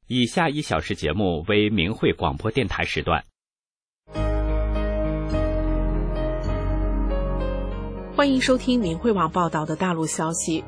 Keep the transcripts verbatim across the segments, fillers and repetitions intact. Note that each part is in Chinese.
以下一小时节目为明慧广播电台时段。 欢迎收听明慧网报道的大陆消息。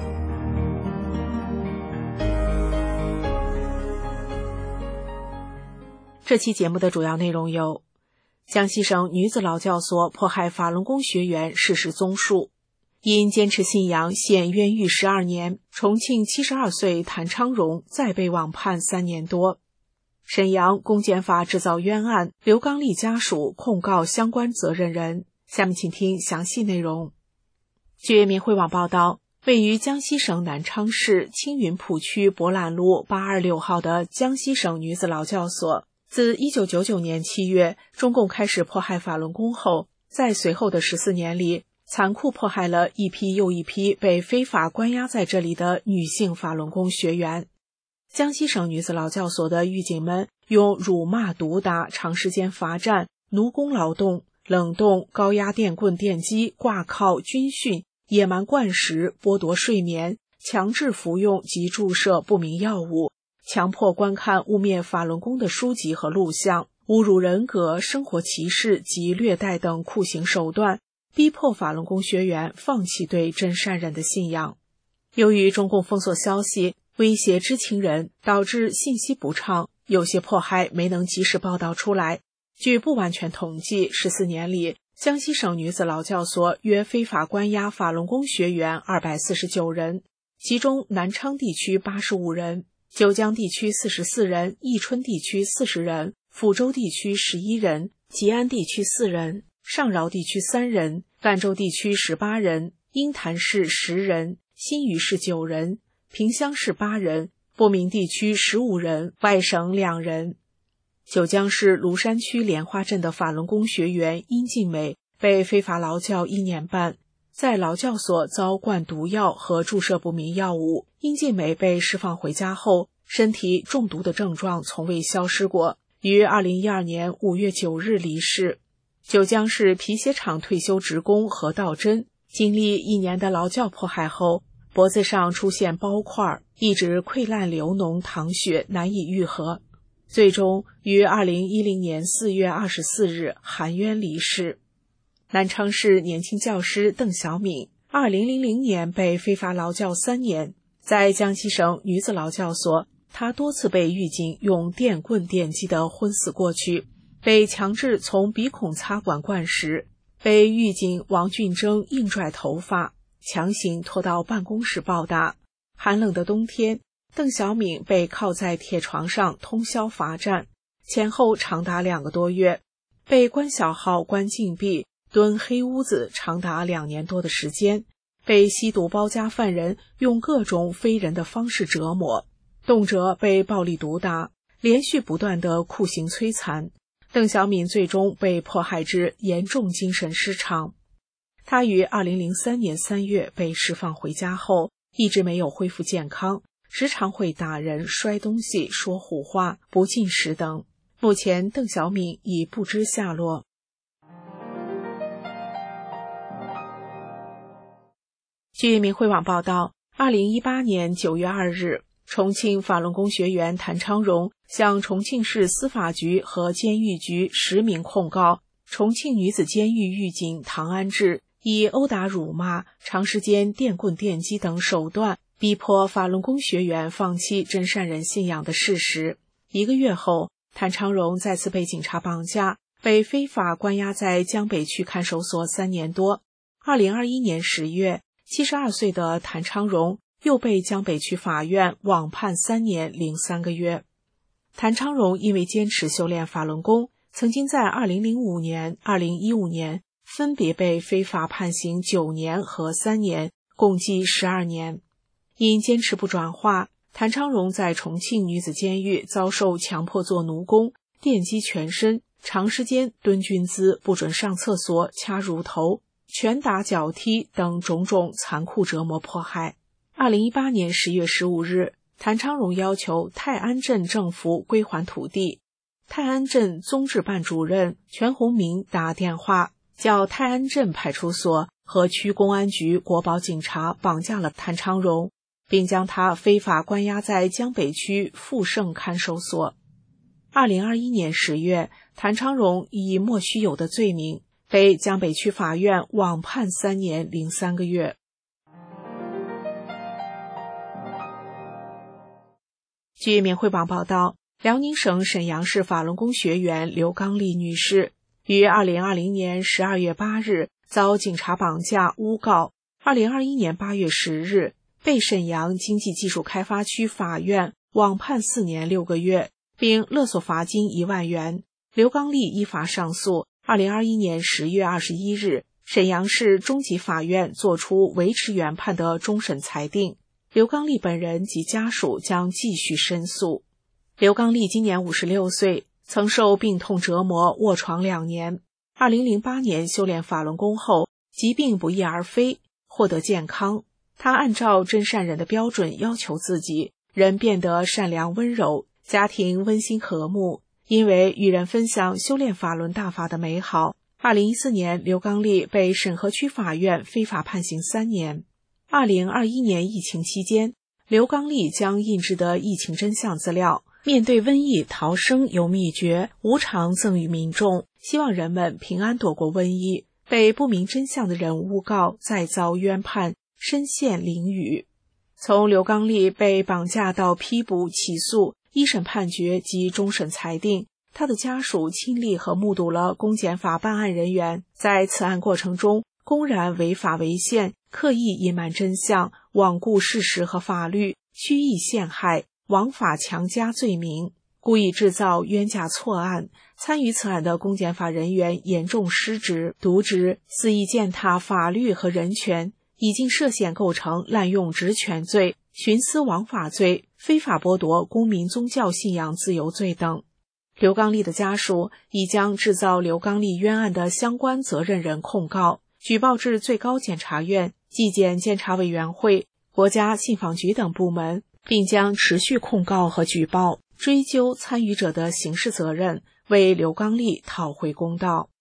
这期节目的主要内容有：江西省女子劳教所迫害法轮功学员事实综述；因坚持信仰现冤狱十二年，重庆七十二岁谭昌荣再被网判三年多；沈阳公检法制造冤案，刘刚利家属控告相关责任人。下面请听详细内容。据明慧网报道，位于江西省南昌市青云浦区博览路八二六号的江西省女子劳教所，自一九九九年七月中共开始迫害法轮功后，在随后的十四年里，残酷迫害了一批又一批被非法关押在这里的女性法轮功学员。江西省女子劳教所的狱警们用辱骂、毒打、长时间罚站、奴工劳动、冷冻、高压电棍电击、挂靠、军训、野蛮灌食、剥夺睡眠、强制服用及注射不明药物，强迫观看污蔑法轮功的书籍和录像，侮辱人格、生活歧视及虐待等酷刑手段，逼迫法轮功学员放弃对真善忍的信仰。由于中共封锁消息，威胁知情人，导致信息不畅，有些迫害没能及时报道出来。据不完全统计，十四年里，江西省女子劳教所约非法关押法轮功学员二百四十九人，其中南昌地区八十五人，九江地区四十四人，宜春地区四十人，抚州地区十一人，吉安地区四人，上饶地区三人，赣州地区十八人，鹰潭市十人，新余市九人，萍乡市八人，播明地区十五人，外省两人。九江市庐山区莲花镇的法轮功学员殷静美被非法劳教一年半，在劳教所遭灌毒药和注射不明药物。殷静美被释放回家后，身体中毒的症状从未消失过，于二零一二年五月九日离世。九江市皮鞋厂退休职工何道真经历一年的劳教迫害后，脖子上出现包块，一直溃烂流脓淌血，难以愈合，最终于二零一零年四月二十四日含冤离世。南昌市年轻教师邓小敏二零零零年被非法劳教三年，在江西省女子劳教所，她多次被狱警用电棍电击的昏死过去，被强制从鼻孔插管灌食，被狱警王俊征硬拽头发，强行拖到办公室暴打。寒冷的冬天，邓小敏被靠在铁床上通宵罚站，前后长达两个多月，被关小号、关禁闭、蹲黑屋子长达两年多的时间，被吸毒包夹犯人用各种非人的方式折磨，动辄被暴力毒打，连续不断的酷刑摧残。邓小敏最终被迫害至严重精神失常。她于二零零三年三月被释放回家后，一直没有恢复健康，时常会打人、摔东西、说胡话、不进食等。目前邓小敏已不知下落。据明慧网报道，二零一八年九月二日，重庆法轮功学员谭昌荣向重庆市司法局和监狱局实名控告重庆女子监狱狱警唐安志以殴打、辱骂、长时间电棍电击等手段逼迫法轮功学员放弃真善忍信仰的事实。一个月后，谭昌荣再次被警察绑架，被非法关押在江北区看守所三年多。二零二一年十月，七十二岁的谭昌荣又被江北区法院网判三年零三个月。谭昌荣因为坚持修炼法轮功，曾经在二零零五年、二零一五年分别被非法判刑九年和三年，共计十二年。因坚持不转化，谭昌荣在重庆女子监狱遭受强迫做奴工、电击全身、长时间蹲军姿、不准上厕所、掐乳头、拳打脚踢等种种残酷折磨迫害。二零一八年十月十五日，谭昌荣要求泰安镇政府归还土地。泰安镇综治办主任全洪明打电话叫泰安镇派出所和区公安局国保警察绑架了谭昌荣， 并将他非法关押在江北区富盛看守所。二零二一年十月，谭昌荣以莫须有的罪名被江北区法院网判三年零三个月。据缅汇网报道，辽宁省沈阳市法轮功学员刘刚丽女士于二零二零年十二月八日遭警察绑架诬告，二零二一年八月十日被沈阳经济技术开发区法院网判四年六个月，并勒索罚金一万元。刘刚丽依法上诉。二零二一年十月二十一日，沈阳市中级法院作出维持原判的终审裁定。刘刚丽本人及家属将继续申诉。刘刚丽今年五十六岁，曾受病痛折磨卧床两年。二零零八年修炼法轮功后，疾病不翼而飞，获得健康。他按照真善人的标准要求自己，人变得善良温柔，家庭温馨和睦。因为与人分享修炼法轮大法的美好，二零一四年刘刚丽被沈河区法院非法判刑三年。二零二一年疫情期间，刘刚丽将印制的疫情真相资料面对瘟疫逃生有秘诀无偿赠予民众，希望人们平安躲过瘟疫。被不明真相的人诬告，再遭冤判，身陷囹圄。从刘刚丽被绑架到批捕、起诉、一审判决及终审裁定，他的家属亲历和目睹了公检法办案人员在此案过程中公然违法违宪，刻意隐瞒真相，罔顾事实和法律，蓄意陷害，枉法强加罪名，故意制造冤假错案。参与此案的公检法人员严重失职渎职，肆意践踏法律和人权，已经涉嫌构成滥用职权罪、徇私枉法罪、非法剥夺公民宗教信仰自由罪等。刘刚丽的家属已将制造刘刚丽冤案的相关责任人控告，举报至最高检察院、纪检监察委员会、国家信访局等部门，并将持续控告和举报，追究参与者的刑事责任，为刘刚丽讨回公道。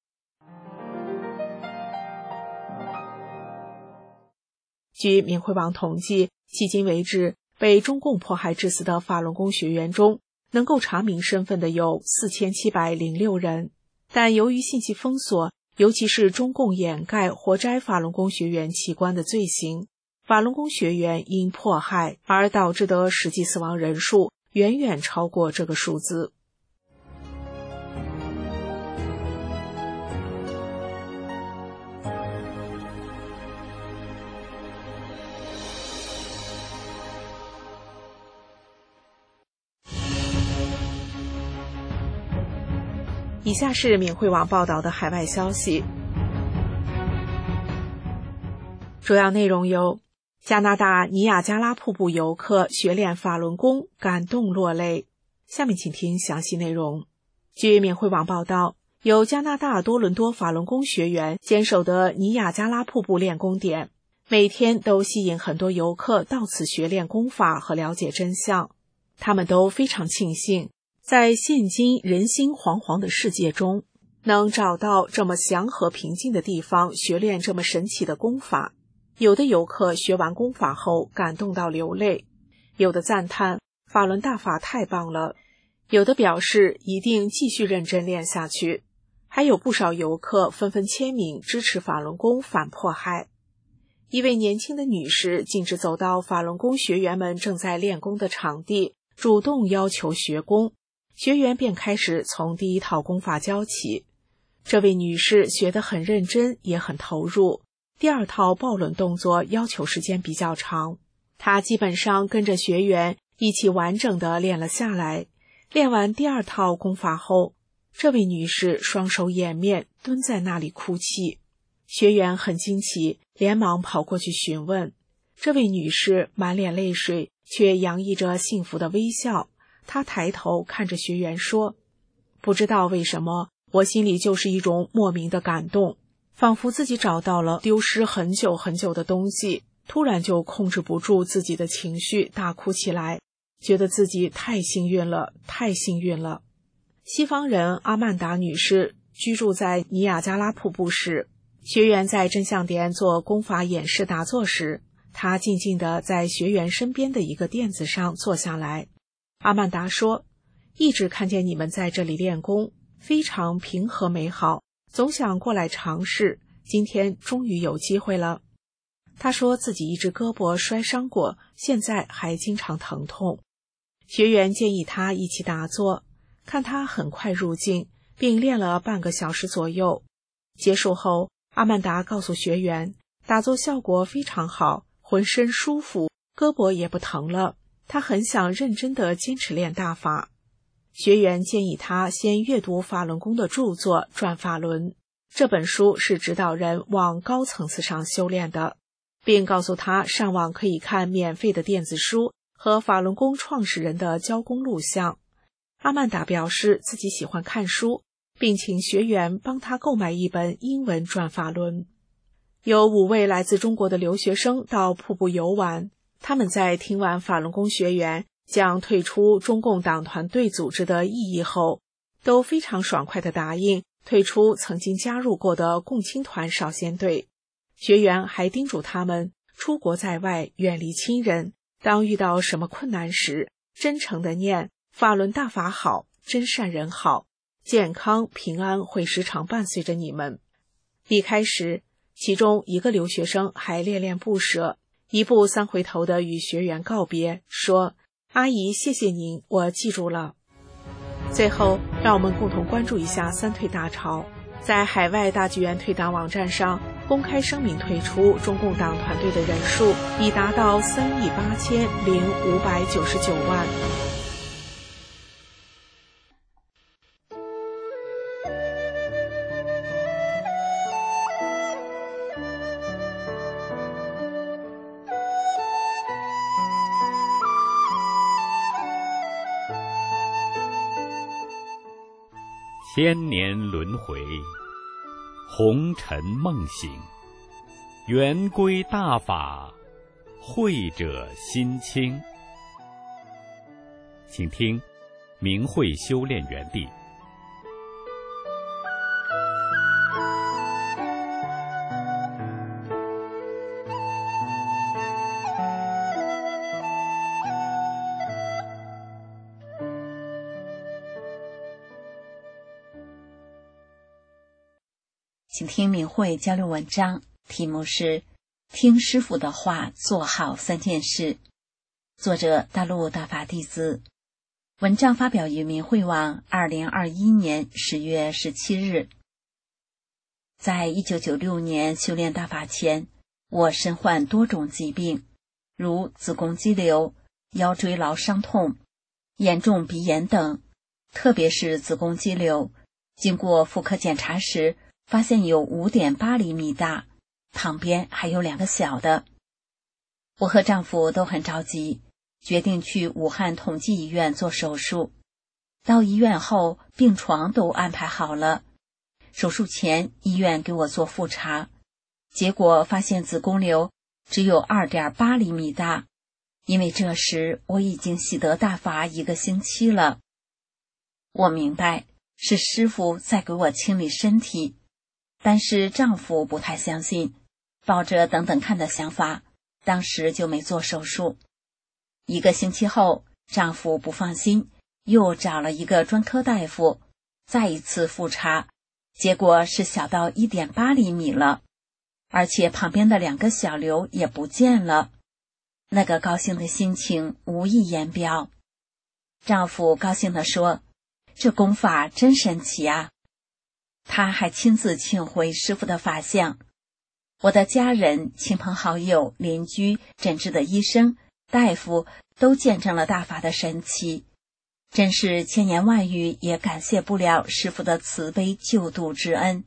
据缅汇网统计，迄今为止，被中共迫害致死的法轮功学员中，能够查明身份的有四千七百零六人。但由于信息封锁，尤其是中共掩盖活摘法轮功学员器官的罪行，法轮功学员因迫害而导致的实际死亡人数远远超过这个数字。以下是缅汇网报道的海外消息，主要内容有：加拿大尼亚加拉瀑布游客学练法轮功，感动落泪。下面请听详细内容。据缅汇网报道，有加拿大多伦多法轮功学员坚守的尼亚加拉瀑布练功点，每天都吸引很多游客到此学练功法和了解真相。他们都非常庆幸，在现今人心惶惶的世界中，能找到这么祥和平静的地方学练这么神奇的功法。有的游客学完功法后感动到流泪，有的赞叹法轮大法太棒了，有的表示一定继续认真练下去，还有不少游客纷纷签名支持法轮功反迫害。一位年轻的女士径直走到法轮功学员们正在练功的场地，主动要求学功，学员便开始从第一套功法教起。这位女士学得很认真，也很投入。第二套抱轮动作要求时间比较长，她基本上跟着学员一起完整地练了下来。练完第二套功法后，这位女士双手掩面，蹲在那里哭泣。学员很惊奇，连忙跑过去询问。这位女士满脸泪水，却洋溢着幸福的微笑。她抬头看着学员说：“不知道为什么，我心里就是一种莫名的感动，仿佛自己找到了丢失很久很久的东西，突然就控制不住自己的情绪，大哭起来，觉得自己太幸运了，太幸运了。”西方人阿曼达女士居住在尼亚加拉瀑布时，学员在真相点做功法演示打坐时， 他静静地在学员身边的一个垫子上坐下来。阿曼达说，一直看见你们在这里练功，非常平和美好，总想过来尝试，今天终于有机会了。他说自己一只胳膊摔伤过，现在还经常疼痛。学员建议他一起打坐，看他很快入静，并练了半个小时左右。结束后，阿曼达告诉学员，打坐效果非常好，浑身舒服，胳膊也不疼了。他很想认真地坚持练大法。学员建议他先阅读法轮功的著作《转法轮》，这本书是指导人往高层次上修炼的，并告诉他上网可以看免费的电子书和法轮功创始人的教功录像。阿曼达表示自己喜欢看书，并请学员帮他购买一本英文《转法轮》。有五位来自中国的留学生到瀑布游玩，他们在听完法轮功学员讲退出中共党团队组织的意义后，都非常爽快地答应退出曾经加入过的共青团少先队。学员还叮嘱他们出国在外，远离亲人，当遇到什么困难时，真诚地念法轮大法好，真善人好，健康平安会时常伴随着你们。离开时，其中一个留学生还恋恋不舍，一步三回头地与学员告别，说，阿姨谢谢您，我记住了。最后让我们共同关注一下三退大潮。在海外大剧院退党网站上公开声明退出中共党团队的人数已达到三亿八千零五百九十九万。 千年轮回，红尘梦醒，圆归大法，慧者心清。请听明慧修炼园地。 请听明慧交流文章，题目是听师父的话，做好三件事。作者大陆大法弟子。文章发表于明慧网二零二一年十月十七日。在一九九六年修炼大法前，我身患多种疾病，如子宫肌瘤、腰椎劳伤痛、严重鼻炎等，特别是子宫肌瘤，经过妇科检查时发现有 五点八厘米大，旁边还有两个小的。我和丈夫都很着急，决定去武汉同济医院做手术。到医院后，病床都安排好了。手术前，医院给我做复查，结果发现子宫瘤只有 二点八厘米大，因为这时我已经习得大法一个星期了。我明白是师父在给我清理身体，但是丈夫不太相信，抱着等等看的想法，当时就没做手术。一个星期后，丈夫不放心，又找了一个专科大夫，再一次复查，结果是小到 一点八厘米了，而且旁边的两个小瘤也不见了。那个高兴的心情无以言表。丈夫高兴地说，这功法真神奇啊。他还亲自请回师父的法相。我的家人、亲朋好友、邻居、诊治的医生、大夫都见证了大法的神奇，真是千言万语也感谢不了师父的慈悲救度之恩。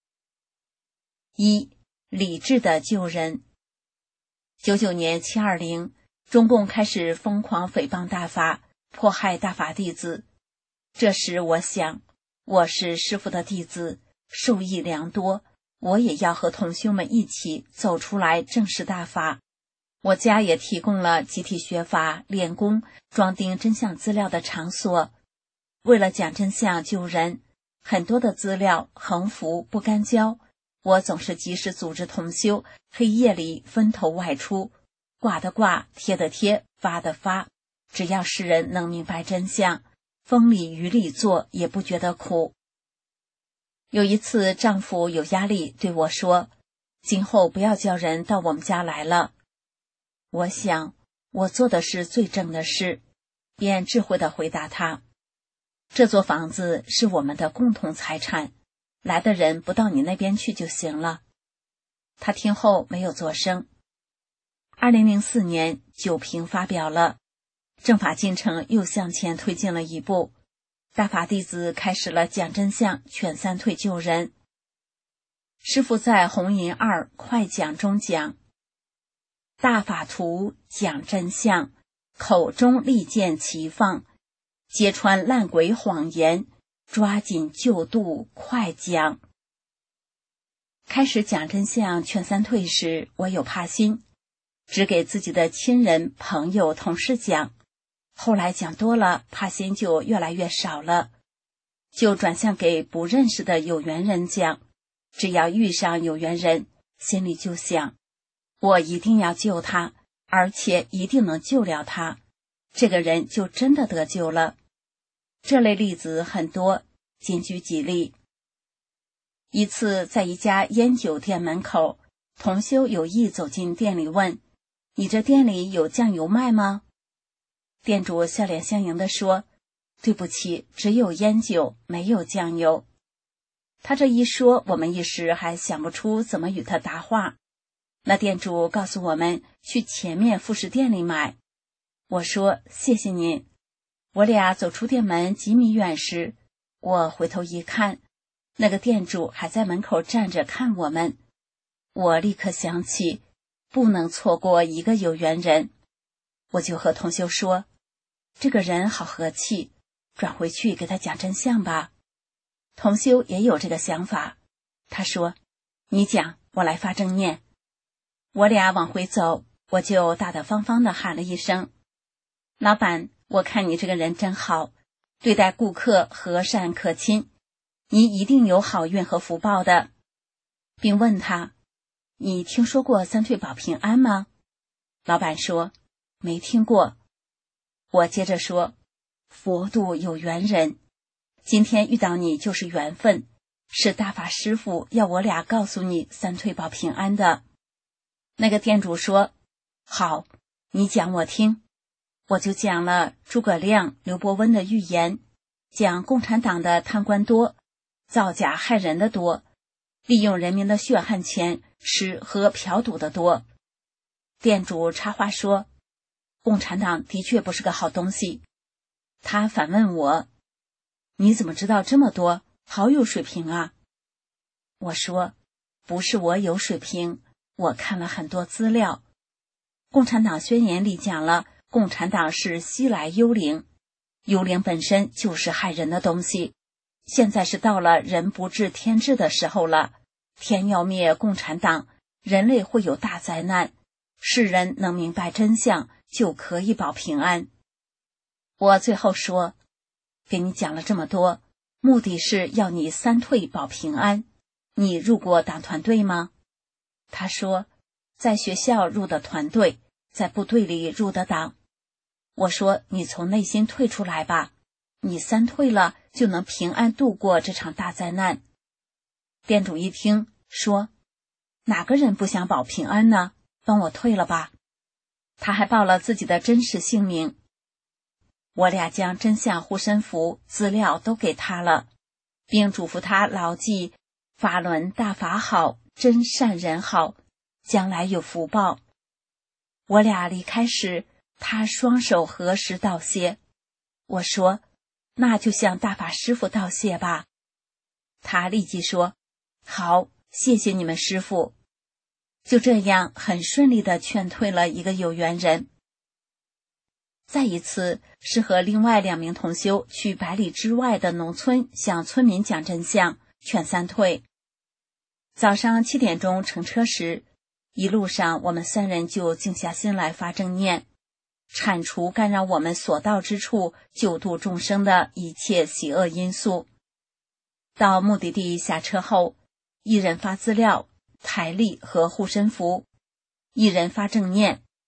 一、理智的救人。九九年七二零，中共开始疯狂诽谤大法，迫害大法弟子。这时我想，我是师父的弟子，受益良多，我也要和同修们一起走出来正视大法。我家也提供了集体学法、练功、装订真相资料的场所。为了讲真相救人，很多的资料横幅不干交，我总是及时组织同修黑夜里分头外出， 挂的挂，贴的贴，发的发，只要世人能明白真相，风里雨里做也不觉得苦。有一次丈夫有压力对我说，今后不要叫人到我们家来了。我想我做的是最正的事，便智慧地回答他，这座房子是我们的共同财产，来的人不到你那边去就行了。他听后没有作声。二零零四年九评发表了，政法进程又向前推进了一步，大法弟子开始了讲真相劝三退救人。师父在红银二快讲中讲，大法图讲真相，口中利剑齐放，揭穿烂鬼谎言，抓紧救度快讲。开始讲真相劝三退时，我有怕心，只给自己的亲人、朋友、同事讲，后来讲多了，怕心就越来越少了，就转向给不认识的有缘人讲。只要遇上有缘人，心里就想，我一定要救他，而且一定能救了他，这个人就真的得救了。这类例子很多，仅举几例。一次在一家烟酒店门口，同修有意走进店里问，你这店里有酱油卖吗？店主笑脸相迎地说，对不起，只有烟酒，没有酱油。他这一说，我们一时还想不出怎么与他答话。那店主告诉我们去前面副食店里买。我说谢谢您。我俩走出店门几米远时，我回头一看，那个店主还在门口站着看我们。我立刻想起不能错过一个有缘人，我就和同修说，这个人好和气，转回去给他讲真相吧。同修也有这个想法，他说，你讲，我来发正念。我俩往回走，我就大大方方地喊了一声，老板，我看你这个人真好，对待顾客和善可亲，你一定有好运和福报的，并问他，你听说过三退保平安吗？老板说，没听过。我接着说，佛度有缘人，今天遇到你就是缘分，是大法师父要我俩告诉你三退保平安的。那个店主说，好，你讲我听。我就讲了诸葛亮、刘伯温的预言，讲共产党的贪官多，造假害人的多，利用人民的血汗钱吃喝嫖赌的多。店主插话说，共产党的确不是个好东西。他反问我，你怎么知道这么多？好有水平啊！我说，不是我有水平，我看了很多资料。共产党宣言里讲了，共产党是西来幽灵，幽灵本身就是害人的东西。现在是到了人不治天治的时候了，天要灭共产党，人类会有大灾难，世人能明白真相，就可以保平安。我最后说，给你讲了这么多，目的是要你三退保平安。你入过党团队吗？他说，在学校入的团队，在部队里入的党。我说，你从内心退出来吧，你三退了，就能平安度过这场大灾难。店主一听，说，哪个人不想保平安呢？帮我退了吧。他还报了自己的真实姓名。我俩将真相护身符资料都给他了，并嘱咐他牢记法轮大法好，真善人好，将来有福报。我俩离开时，他双手合十道谢。我说，那就向大法师父道谢吧。他立即说，好，谢谢你们师父。就这样很顺利地劝退了一个有缘人。再一次是和另外两名同修去百里之外的农村向村民讲真相，劝三退。早上七点钟乘车时，一路上我们三人就静下心来发正念，铲除干扰我们所到之处救度众生的一切邪恶因素。到目的地下车后，一人发资料、台历和护身符，一人发正念，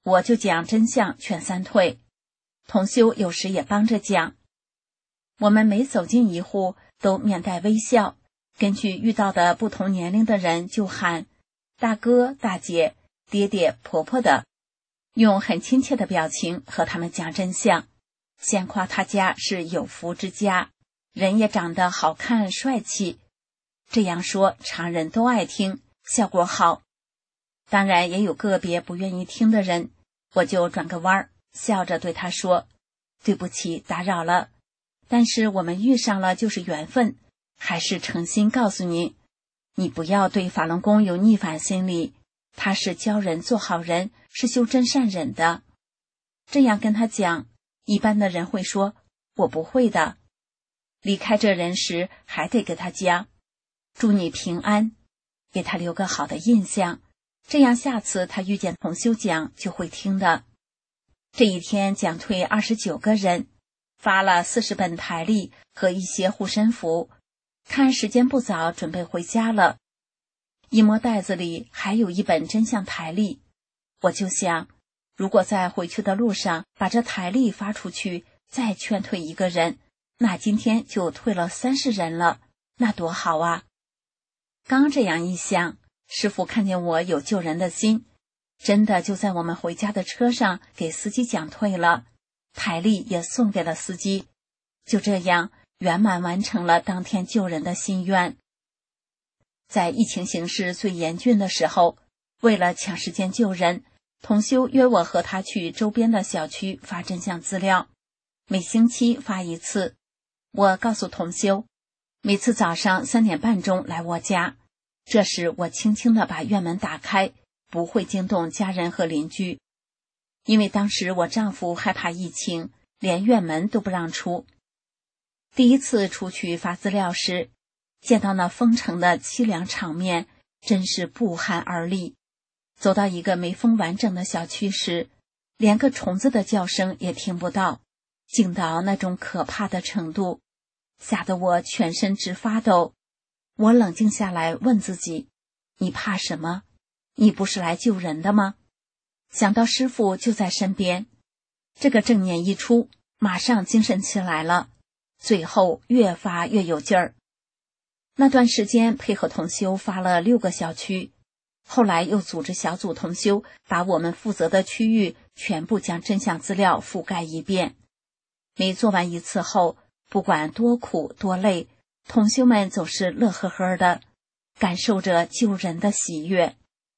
我就讲真相劝三退。同修有时也帮着讲。我们每走进一户，都面带微笑，根据遇到的不同年龄的人就喊大哥、大姐、爹爹、婆婆的，用很亲切的表情和他们讲真相，先夸他家是有福之家，人也长得好看帅气。这样说常人都爱听，效果好。当然也有个别不愿意听的人，我就转个弯儿，笑着对他说，对不起打扰了，但是我们遇上了就是缘分，还是诚心告诉你，你不要对法轮功有逆反心理，他是教人做好人，是修真善忍的。这样跟他讲，一般的人会说，我不会的。离开这人时还得给他讲，祝你平安，给他留个好的印象，这样下次他遇见同修讲就会听的。这一天讲退二十九个人，发了四十本台历和一些护身符，看时间不早，准备回家了。一摸袋子里还有一本真相台历，我就想，如果在回去的路上把这台历发出去，再劝退一个人，那今天就退了三十人了，那多好啊！刚这样一想，师父看见我有救人的心，真的就在我们回家的车上给司机讲退了，台历也送给了司机，就这样圆满完成了当天救人的心愿。在疫情形势最严峻的时候，为了抢时间救人，同修约我和他去周边的小区发真相资料，每星期发一次。我告诉同修，每次早上三点半钟来我家，这时我轻轻地把院门打开，不会惊动家人和邻居。因为当时我丈夫害怕疫情，连院门都不让出。第一次出去发资料时，见到那封城的凄凉场面，真是不寒而栗。走到一个没封完整的小区时，连个虫子的叫声也听不到，静到那种可怕的程度，吓得我全身直发抖。我冷静下来问自己，你怕什么？你不是来救人的吗？想到师父就在身边，这个正念一出，马上精神起来了，最后越发越有劲儿。那段时间配合同修发了六个小区，后来又组织小组同修，把我们负责的区域全部将真相资料覆盖一遍。每做完一次后，不管多苦多累，同修们总是乐呵呵的，感受着救人的喜悦。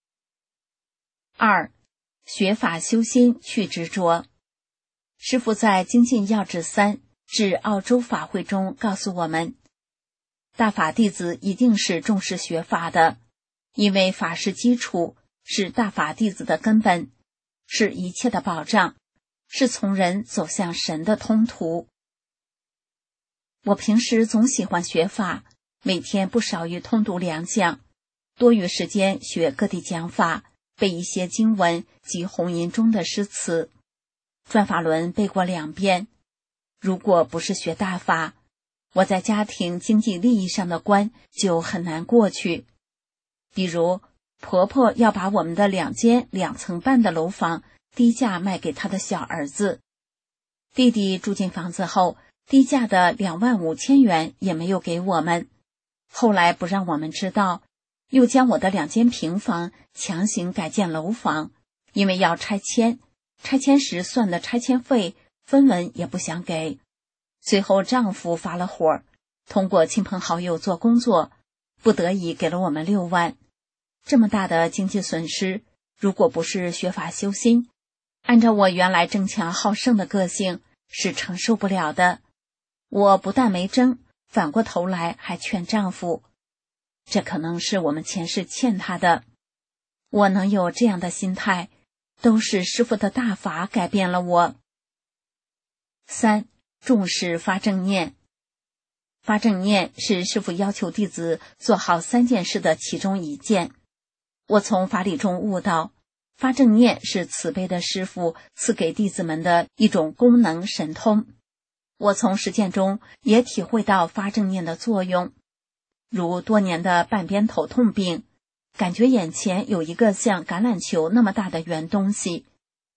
二，学法修心去执着。师父在精进要旨三至澳洲法会中告诉我们，大法弟子一定是重视学法的，因为法是基础，是大法弟子的根本，是一切的保障，是从人走向神的通途。我平时总喜欢学法，每天不少于通读两讲，多余时间学各地讲法，背一些经文及红吟中的诗词。转法轮背过两遍。如果不是学大法，我在家庭经济利益上的关就很难过去。比如婆婆要把我们的两间两层半的楼房低价卖给她的小儿子，弟弟住进房子后，低价的两万五千元也没有给我们，后来不让我们知道，又将我的两间平房强行改建楼房，因为要拆迁，拆迁时算的拆迁费分文也不想给。随后丈夫发了火，通过亲朋好友做工作，不得已给了我们六万。这么大的经济损失，如果不是学法修心，按照我原来争强好胜的个性是承受不了的。我不但没争，反过头来还劝丈夫，这可能是我们前世欠他的。我能有这样的心态，都是师父的大法改变了我。三，重视发正念。发正念是师父要求弟子做好三件事的其中一件。我从法理中悟到，发正念是慈悲的师父赐给弟子们的一种功能神通。我从实践中也体会到发正念的作用，如多年的半边头痛病，感觉眼前有一个像橄榄球那么大的圆东西，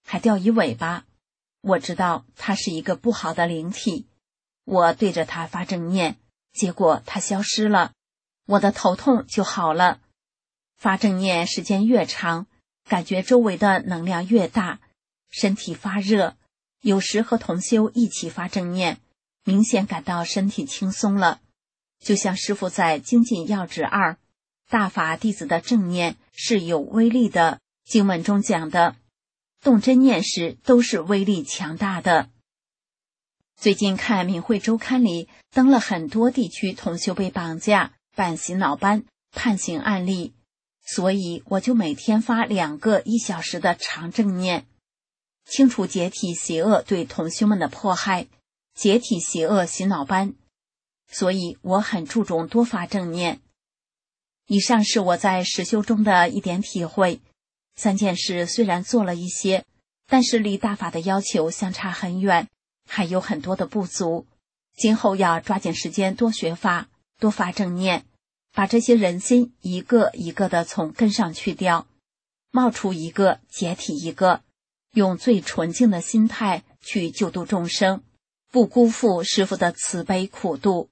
还掉一尾巴。我知道它是一个不好的灵体，我对着它发正念，结果它消失了，我的头痛就好了。发正念时间越长，感觉周围的能量越大，身体发热，有时和同修一起发正念，明显感到身体轻松了。就像师父在精进要旨二大法弟子的正念是有威力的经文中讲的，动真念时都是威力强大的。最近看明慧周刊里登了很多地区同修被绑架、办洗脑班、判刑案例，所以我就每天发两个一小时的长正念，清除解体邪恶对同修们的迫害，解体邪恶洗脑班，所以我很注重多发正念。以上是我在实修中的一点体会。三件事虽然做了一些，但是离大法的要求相差很远，还有很多的不足。今后要抓紧时间多学法，多发正念，把这些人心一个一个的从根上去掉，冒出一个解体一个，用最纯净的心态去救度众生，不辜负师父的慈悲苦度。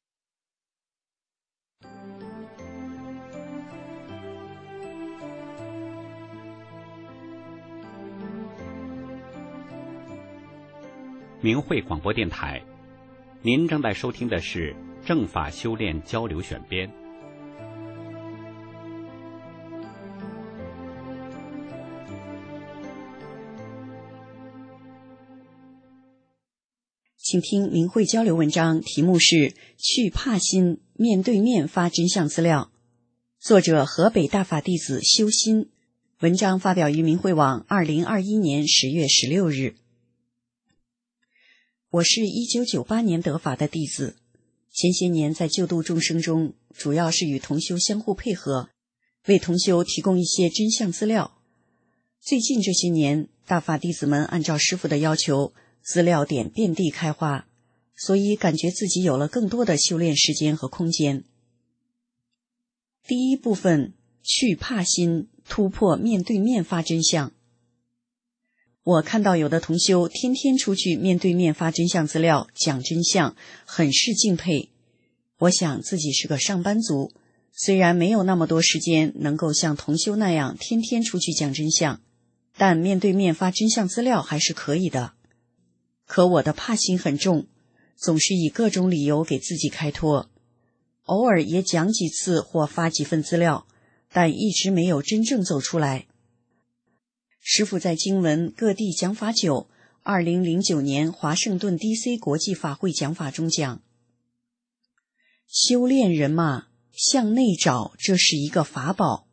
明慧广播电台，您正在收听的是正法修炼交流选编。 请听明慧交流文章，题目是去怕心，面对面发真相资料，作者河北大法弟子修心，文章发表于明慧网二零二一年十月十六日。我是一九九八年得法的弟子，前些年在救度众生中，主要是与同修相互配合，为同修提供一些真相资料。最近这些年，大法弟子们按照师父的要求，资料点遍地开花，所以感觉自己有了更多的修炼时间和空间。第一部分，去怕心，突破面对面发真相。我看到有的同修天天出去面对面发真相资料，讲真相，很是敬佩。我想自己是个上班族，虽然没有那么多时间能够像同修那样天天出去讲真相，但面对面发真相资料还是可以的。可我的怕心很重，总是以各种理由给自己开脱，偶尔也讲几次或发几份资料，但一直没有真正走出来。师父在经文各地讲法九二零零九年华盛顿 D C 国际法会讲法中讲，修炼人嘛，向内找，这是一个法宝。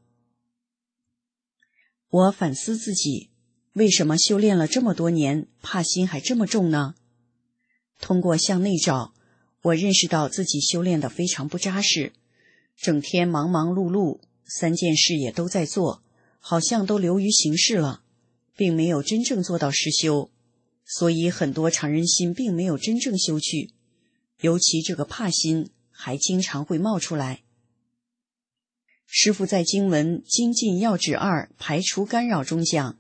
我反思自己，为什么修炼了这么多年，怕心还这么重呢？通过向内找，我认识到自己修炼得非常不扎实，整天忙忙碌碌，三件事也都在做，好像都流于形式了，并没有真正做到实修，所以很多常人心并没有真正修去，尤其这个怕心还经常会冒出来。师父在经文精进要旨二排除干扰中讲，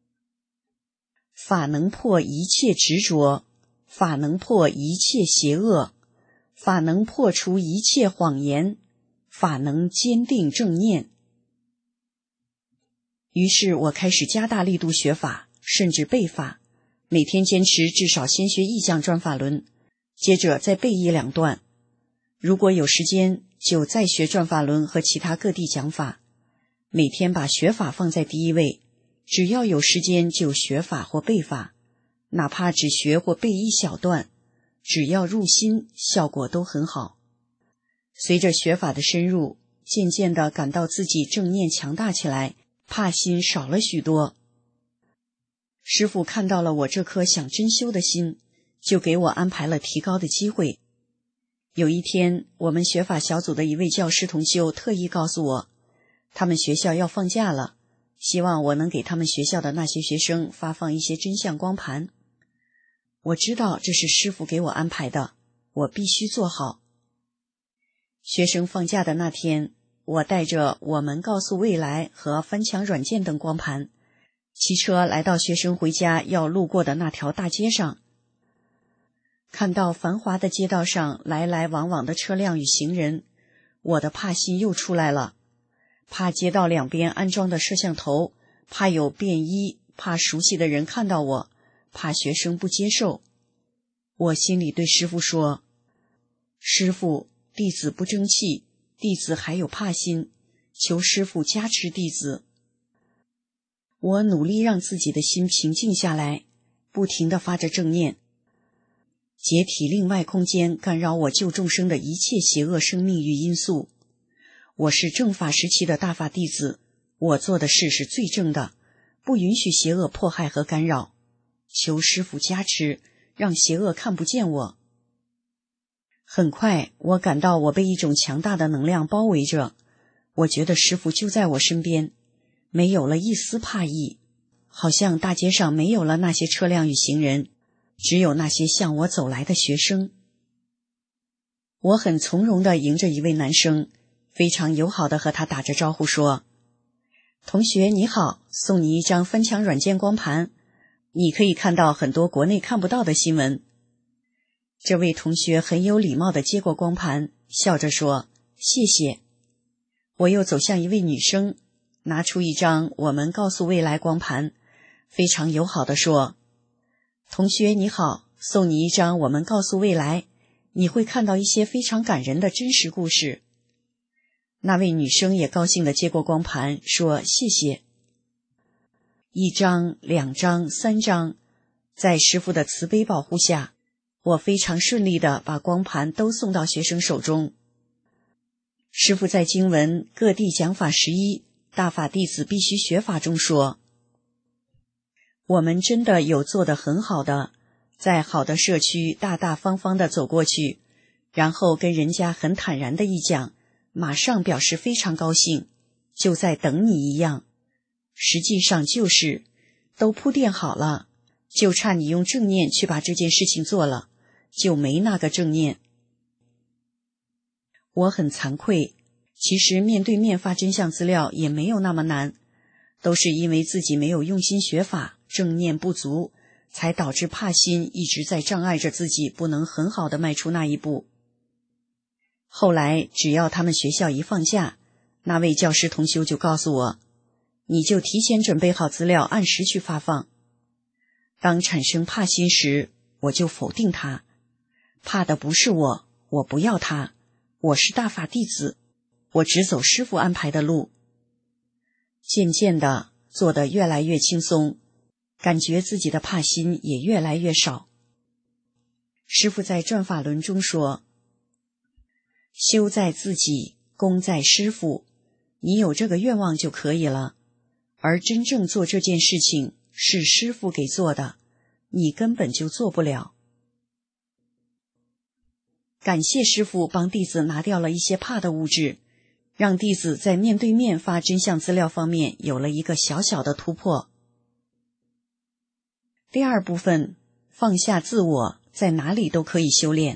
法能破一切执着，法能破一切邪恶，法能破除一切谎言，法能坚定正念。于是我开始加大力度学法，甚至背法，每天坚持至少先学一讲转法轮，接着再背一两段，如果有时间就再学转法轮和其他各地讲法，每天把学法放在第一位，只要有时间就学法或背法，哪怕只学或背一小段，只要入心，效果都很好。随着学法的深入，渐渐地感到自己正念强大起来，怕心少了许多。师父看到了我这颗想真修的心，就给我安排了提高的机会。有一天，我们学法小组的一位教师同修特意告诉我，他们学校要放假了，希望我能给他们学校的那些学生发放一些真相光盘。我知道这是师父给我安排的，我必须做好。学生放假的那天，我带着我们告诉未来和翻墙软件等光盘， 骑车来到学生回家要路过的那条大街上，看到繁华的街道上来来往往的车辆与行人，我的怕心又出来了，怕街道两边安装的摄像头，怕有便衣，怕熟悉的人看到我，怕学生不接受。我心里对师父说，师父，弟子不争气，弟子还有怕心，求师父加持弟子。我努力让自己的心平静下来，不停地发着正念，解体另外空间干扰我救众生的一切邪恶生命与因素。我是正法时期的大法弟子，我做的事是最正的，不允许邪恶迫害和干扰，求师父加持，让邪恶看不见我。很快，我感到我被一种强大的能量包围着，我觉得师父就在我身边，没有了一丝怕意，好像大街上没有了那些车辆与行人，只有那些向我走来的学生。我很从容地迎着一位男生，非常友好地和他打着招呼说，同学你好，送你一张翻墙软件光盘，你可以看到很多国内看不到的新闻。这位同学很有礼貌地接过光盘，笑着说，谢谢。我又走向一位女生，拿出一张我们告诉未来光盘，非常友好地说，同学你好，送你一张我们告诉未来，你会看到一些非常感人的真实故事。那位女生也高兴地接过光盘，说谢谢。一张、两张、三张，在师父的慈悲保护下，我非常顺利地把光盘都送到学生手中。师父在经文各地讲法十一，大法弟子必须学法中说，我们真的有做得很好的，在好的社区大大方方地走过去，然后跟人家很坦然地一讲，马上表示非常高兴，就在等你一样。实际上就是都铺垫好了，就差你用正念去把这件事情做了，就没那个正念。我很惭愧，其实面对面发真相资料也没有那么难，都是因为自己没有用心学法，正念不足，才导致怕心一直在障碍着自己，不能很好的迈出那一步。后来只要他们学校一放假，那位教师同修就告诉我，你就提前准备好资料，按时去发放。当产生怕心时，我就否定他，怕的不是我，我不要他，我是大法弟子，我只走师父安排的路。渐渐的做得越来越轻松，感觉自己的怕心也越来越少。师父在转法轮中说，修在自己，功在师父，你有这个愿望就可以了，而真正做这件事情是师父给做的，你根本就做不了。感谢师父帮弟子拿掉了一些怕的物质，让弟子在面对面发真相资料方面有了一个小小的突破。第二部分，放下自我，在哪里都可以修炼。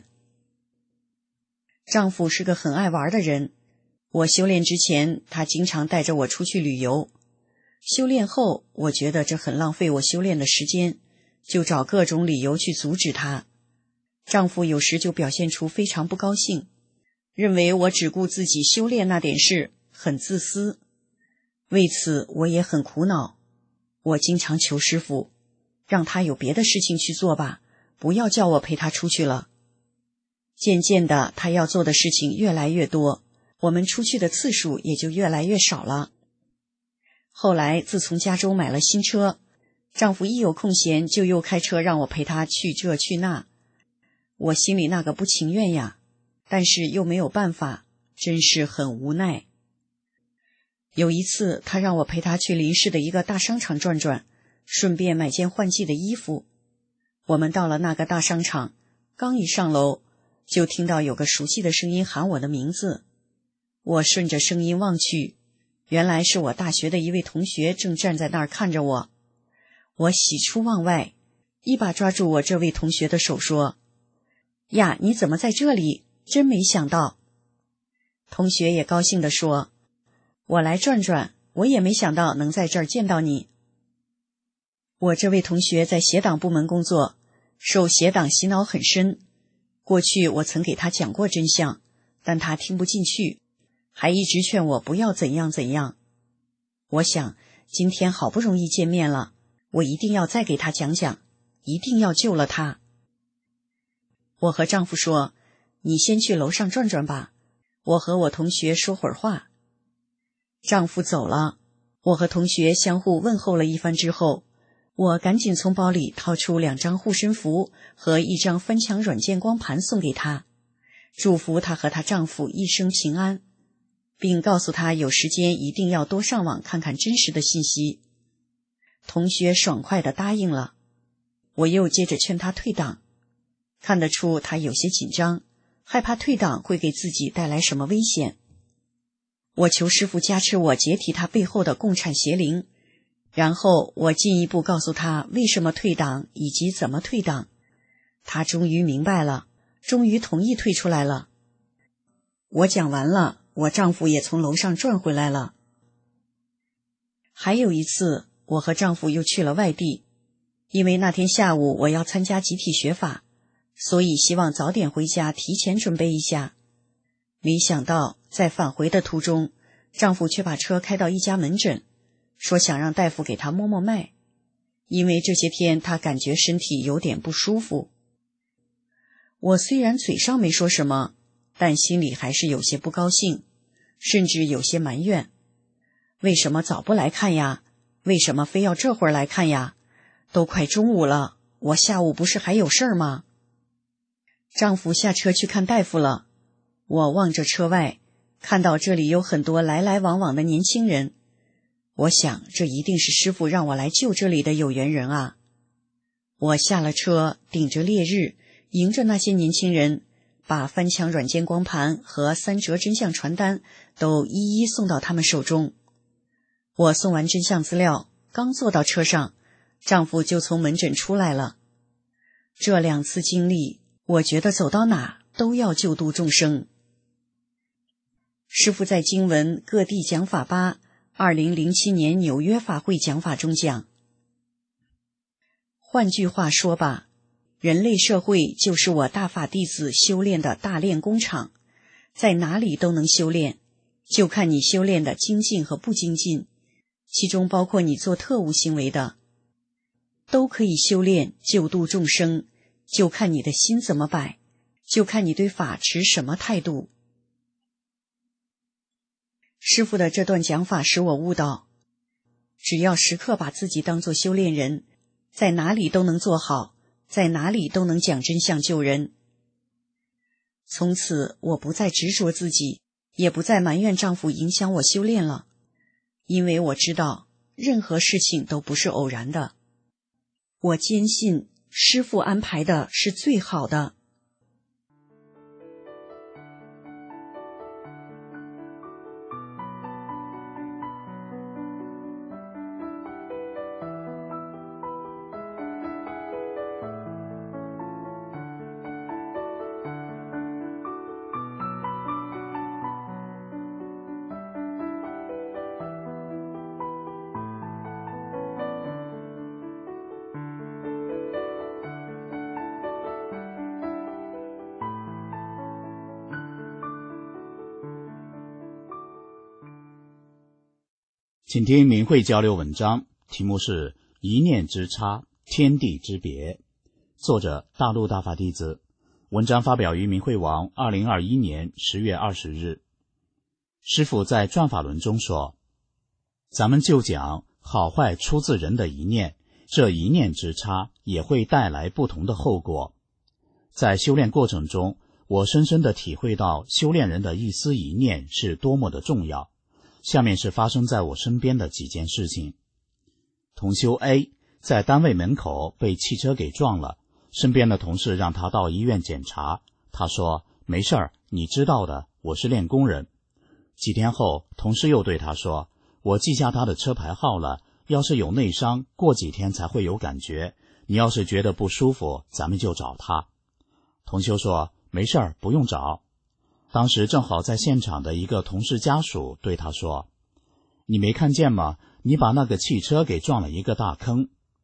丈夫是个很爱玩的人，我修炼之前，他经常带着我出去旅游。修炼后，我觉得这很浪费我修炼的时间，就找各种理由去阻止他。丈夫有时就表现出非常不高兴，认为我只顾自己修炼那点事，很自私。为此我也很苦恼，我经常求师父，让他有别的事情去做吧，不要叫我陪他出去了。渐渐的，他要做的事情越来越多，我们出去的次数也就越来越少了。后来自从加州买了新车，丈夫一有空闲就又开车让我陪他去这去那，我心里那个不情愿呀，但是又没有办法，真是很无奈。有一次他让我陪他去邻市的一个大商场转转，顺便买件换季的衣服。我们到了那个大商场，刚一上楼就听到有个熟悉的声音喊我的名字。我顺着声音望去，原来是我大学的一位同学正站在那儿看着我。我喜出望外，一把抓住我这位同学的手说，呀，你怎么在这里？真没想到。同学也高兴地说，我来转转，我也没想到能在这儿见到你。 我这位同学在协党部门工作，受协党洗脑很深。过去我曾给他讲过真相，但他听不进去，还一直劝我不要怎样怎样。我想，今天好不容易见面了，我一定要再给他讲讲，一定要救了他。我和丈夫说，你先去楼上转转吧，我和我同学说会儿话。丈夫走了，我和同学相互问候了一番之后，我赶紧从包里掏出两张护身符和一张翻墙软件光盘送给她，祝福她和她丈夫一生平安，并告诉她有时间一定要多上网看看真实的信息。同学爽快地答应了。我又接着劝她退党，看得出她有些紧张，害怕退党会给自己带来什么危险。我求师父加持我解体他背后的共产邪灵，然后我进一步告诉他为什么退党以及怎么退党。他终于明白了，终于同意退出来了。我讲完了，我丈夫也从楼上转回来了。还有一次，我和丈夫又去了外地，因为那天下午我要参加集体学法，所以希望早点回家提前准备一下。没想到在返回的途中，丈夫却把车开到一家门诊，说想让大夫给他摸摸脉，因为这些天他感觉身体有点不舒服。我虽然嘴上没说什么，但心里还是有些不高兴，甚至有些埋怨。为什么早不来看呀？为什么非要这会儿来看呀？都快中午了，我下午不是还有事儿吗？丈夫下车去看大夫了。我望着车外，看到这里有很多来来往往的年轻人。我想，这一定是师父让我来救这里的有缘人啊。我下了车，顶着烈日，迎着那些年轻人，把翻墙软件光盘和三折真相传单都一一送到他们手中。我送完真相资料，刚坐到车上，丈夫就从门诊出来了。这两次经历，我觉得走到哪都要救度众生。师父在经文各地讲法吧二零零七年纽约法会讲法中讲，换句话说吧，人类社会就是我大法弟子修炼的大炼工厂，在哪里都能修炼，就看你修炼的精进和不精进，其中包括你做特务行为的，都可以修炼救度众生，就看你的心怎么摆，就看你对法持什么态度。师父的这段讲法使我悟到，只要时刻把自己当作修炼人，在哪里都能做好，在哪里都能讲真相救人。从此我不再执着自己，也不再埋怨丈夫影响我修炼了，因为我知道任何事情都不是偶然的，我坚信师父安排的是最好的。 请听明慧交流文章，题目是一念之差，天地之别，作者大陆大法弟子，文章发表于明慧网二零二一年十月二十日。师父在转法轮中说，咱们就讲好坏出自人的一念，这一念之差也会带来不同的后果。在修炼过程中，我深深地体会到修炼人的一丝一念是多么的重要。下面是发生在我身边的几件事情。同修 A 在单位门口被汽车给撞了，身边的同事让他到医院检查，他说没事儿，你知道的，我是练功人。几天后，同事又对他说，我记下他的车牌号了，要是有内伤，过几天才会有感觉，你要是觉得不舒服，咱们就找他。同修说没事儿，不用找。当时正好在现场的一个同事家属对他说，你没看见吗？你把那个汽车给撞了一个大坑。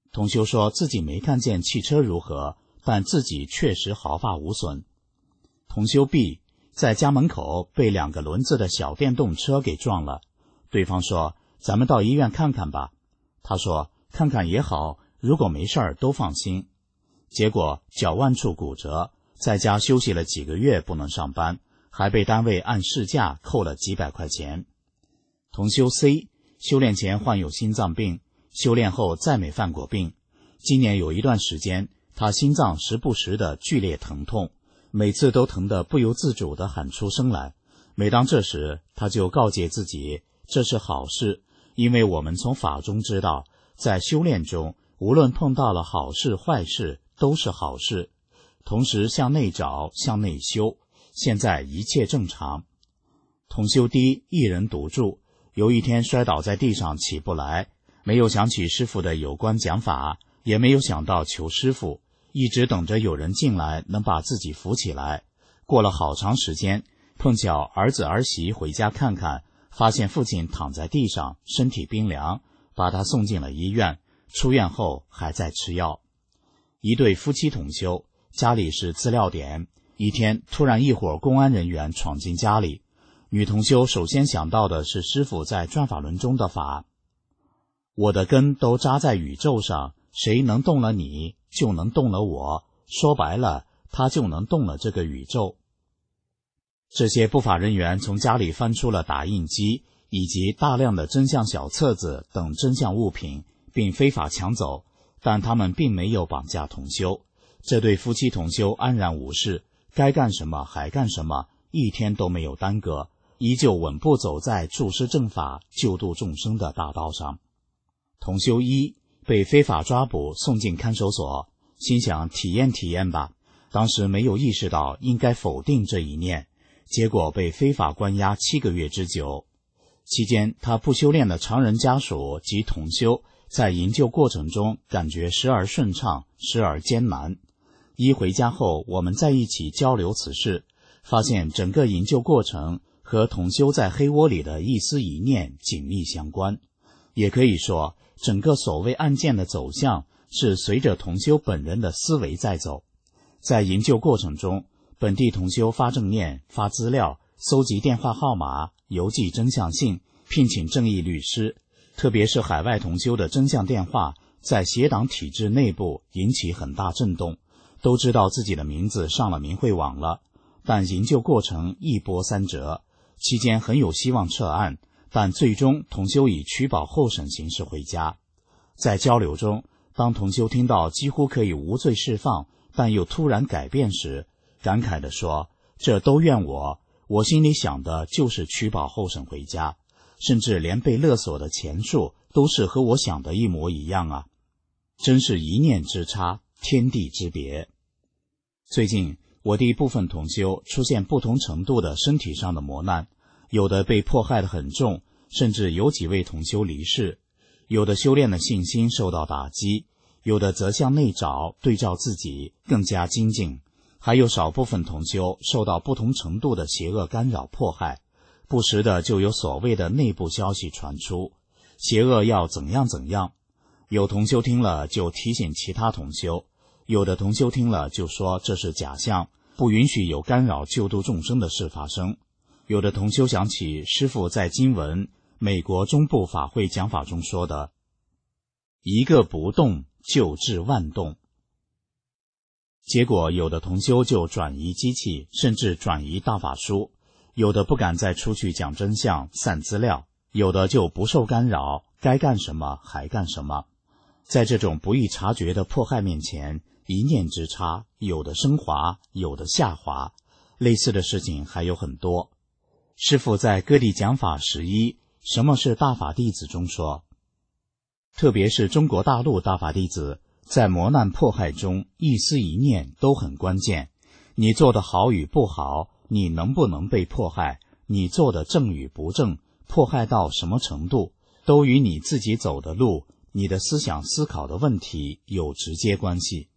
同修说自己没看见汽车如何，但自己确实毫发无损。同修 B 在家门口被两个轮子的小电动车给撞了，对方说咱们到医院看看吧。他说看看也好，如果没事儿都放心。结果脚腕处骨折，在家休息了几个月不能上班，还被单位按事假扣了几百块钱。同修 C 修炼前患有心脏病，修炼后再没犯过病。今年有一段时间，他心脏时不时的剧烈疼痛，每次都疼得不由自主地喊出声来。每当这时，他就告诫自己，这是好事，因为我们从法中知道，在修炼中，无论碰到了好事坏事，都是好事。同时向内找，向内修，现在一切正常。同修 D 一人独住，有一天摔倒在地上起不来，没有想起师父的有关讲法，也没有想到求师父，一直等着有人进来能把自己扶起来。过了好长时间，碰巧儿子儿媳回家看看，发现父亲躺在地上，身体冰凉，把他送进了医院，出院后还在吃药。一对夫妻同修，家里是资料点，一天突然一伙公安人员闯进家里，女同修首先想到的是师父在转法轮中的法，我的根都扎在宇宙上，谁能动了你，就能动了我，说白了，他就能动了这个宇宙。这些不法人员从家里翻出了打印机以及大量的真相小册子等真相物品，并非法抢走，但他们并没有绑架同修。这对夫妻同修安然无事，该干什么还干什么，一天都没有耽搁，依旧稳步走在注释正法、救度众生的大道上。同修一被非法抓捕送进看守所，心想体验体验吧，当时没有意识到应该否定这一念，结果被非法关押七个月之久。期间他不修炼的常人家属及同修在营救过程中感觉时而顺畅，时而艰难。一回家后，我们在一起交流此事，发现整个营救过程和同修在黑窝里的一思一念紧密相关。也可以说，整个所谓案件的走向是随着同修本人的思维在走。在营救过程中，本地同修发正念、发资料、搜集电话号码、邮寄真相信、聘请正义律师，特别是海外同修的真相电话，在协党体制内部引起很大震动，都知道自己的名字上了明慧网了，但营救过程一波三折，期间很有希望撤案，但最终同修以取保候审形式回家。在交流中，当同修听到几乎可以无罪释放，但又突然改变时，感慨地说，这都怨我，我心里想的就是取保候审回家，甚至连被勒索的钱数都是和我想的一模一样啊！真是一念之差，天地之别。最近我的部分同修出现不同程度的身体上的磨难，有的被迫害得很重，甚至有几位同修离世，有的修炼的信心受到打击，有的则向内找，对照自己更加精进，还有少部分同修受到不同程度的邪恶干扰迫害，不时的就有所谓的内部消息传出，邪恶要怎样怎样。有同修听了就提醒其他同修，有的同修听了就说这是假象，不允许有干扰救度众生的事发生。有的同修想起师父在经文美国中部法会讲法中说的，一个不动就致万动。结果有的同修就转移机器，甚至转移大法书，有的不敢再出去讲真相散资料，有的就不受干扰，该干什么还干什么。在这种不易察觉的迫害面前，一念之差，有的升华，有的下滑，类似的事情还有很多。师父在各地讲法十一什么是大法弟子中说，特别是中国大陆大法弟子在磨难迫害中，一思一念都很关键。你做的好与不好，你能不能被迫害，你做的正与不正，迫害到什么程度，都与你自己走的路，你的思想思考的问题有直接关系。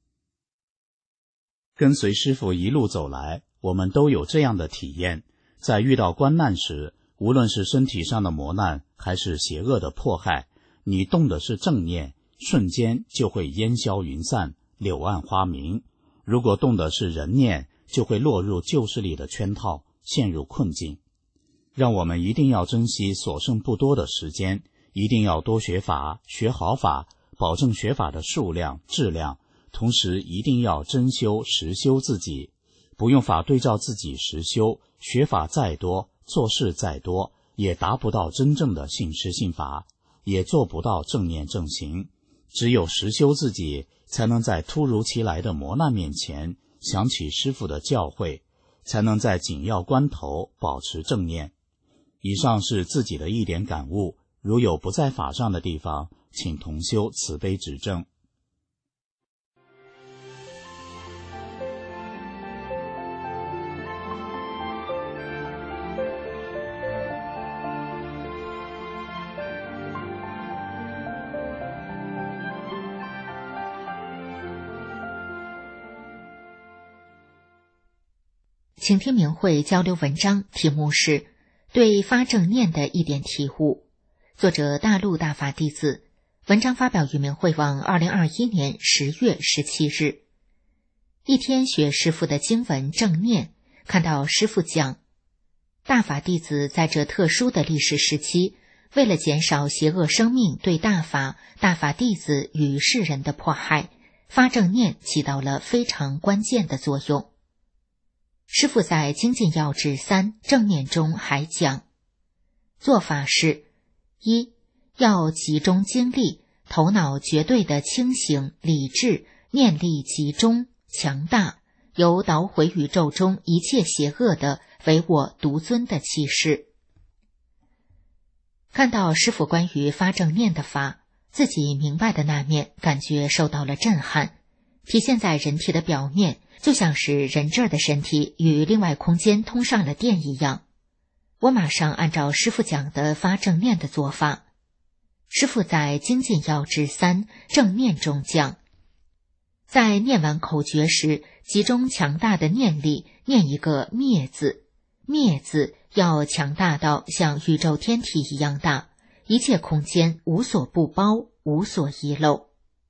跟随师父一路走来，我们都有这样的体验，在遇到关难时，无论是身体上的磨难，还是邪恶的迫害，你动的是正念， 瞬间就会烟消云散，柳暗花明。如果动的是人念，就会落入旧势力的圈套，陷入困境。让我们一定要珍惜所剩不多的时间，一定要多学法，学好法，保证学法的数量、质量，同时一定要真修实修自己。不用法对照自己实修，学法再多，做事再多，也达不到真正的信师信法，也做不到正念正行。只有实修自己，才能在突如其来的磨难面前想起师父的教诲，才能在紧要关头保持正念。以上是自己的一点感悟，如有不在法上的地方，请同修慈悲指正。 请听明慧交流文章，题目是对发正念的一点体悟，作者大陆大法弟子，文章发表于明慧网二零二一年十月十七日。一天学师父的经文正念，看到师父讲，大法弟子在这特殊的历史时期，为了减少邪恶生命对大法、大法弟子与世人的迫害，发正念起到了非常关键的作用。师父在精进要旨三正念中还讲，做法是：一，要集中精力，头脑绝对的清醒理智，念力集中强大，由捣毁宇宙中一切邪恶的唯我独尊的气势。看到师父关于发正念的法，自己明白的那面感觉受到了震撼，体现在人体的表面，就像是人这儿的身体与另外空间通上了电一样。我马上按照师父讲的发正念的做法。师父在精进要旨三正念中讲，在念完口诀时，集中强大的念力，念一个灭字。灭字要强大到像宇宙天体一样大，一切空间无所不包，无所遗漏。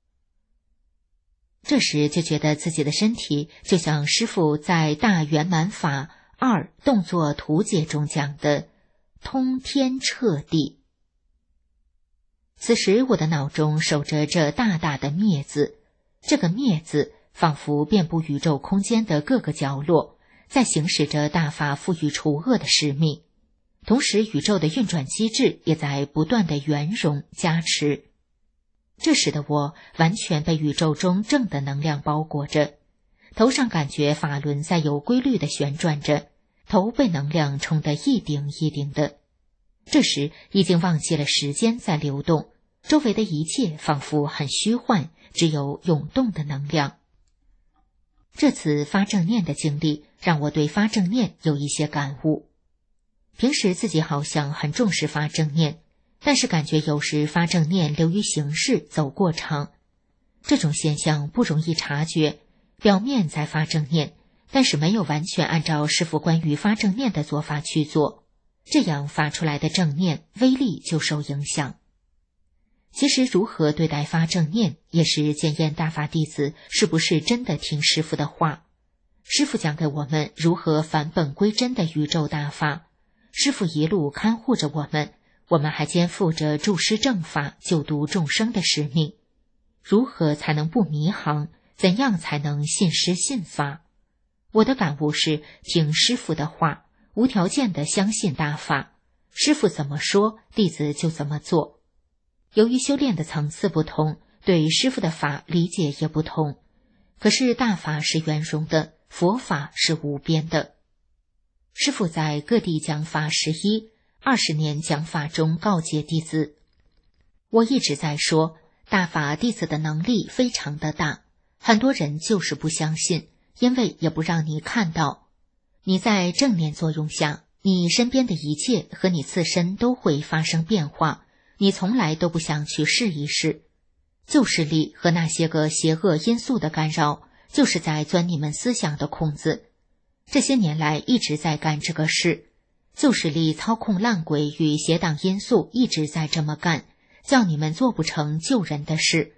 这时就觉得自己的身体就像师父在大圆满法二动作图解中讲的通天彻地。此时我的脑中守着这大大的灭字，这个灭字仿佛遍布宇宙空间的各个角落，在行使着大法赋予除恶的使命，同时宇宙的运转机制也在不断的圆融加持。这使得我完全被宇宙中正的能量包裹着，头上感觉法轮在有规律的旋转着，头被能量冲得一顶一顶的。这时已经忘记了时间在流动，周围的一切仿佛很虚幻，只有涌动的能量。这次发正念的经历让我对发正念有一些感悟。平时自己好像很重视发正念，但是感觉有时发正念流于形式，走过场。这种现象不容易察觉，表面在发正念，但是没有完全按照师父关于发正念的做法去做，这样发出来的正念威力就受影响。其实如何对待发正念，也是检验大法弟子是不是真的听师父的话。师父讲给我们如何返本归真的宇宙大法，师父一路看护着我们，我们还肩负着助师正法、救度众生的使命。如何才能不迷航？怎样才能信师信法？我的感悟是听师父的话，无条件的相信大法，师父怎么说，弟子就怎么做。由于修炼的层次不同，对师父的法理解也不同，可是大法是圆融的，佛法是无边的。师父在各地讲法十一、二十年讲法中告诫弟子，我一直在说，大法弟子的能力非常的大，很多人就是不相信，因为也不让你看到。你在正念作用下，你身边的一切和你自身都会发生变化，你从来都不想去试一试。旧势力和那些个邪恶因素的干扰，就是在钻你们思想的空子。这些年来一直在干这个事，旧势力操控烂鬼与邪党因素一直在这么干，叫你们做不成救人的事，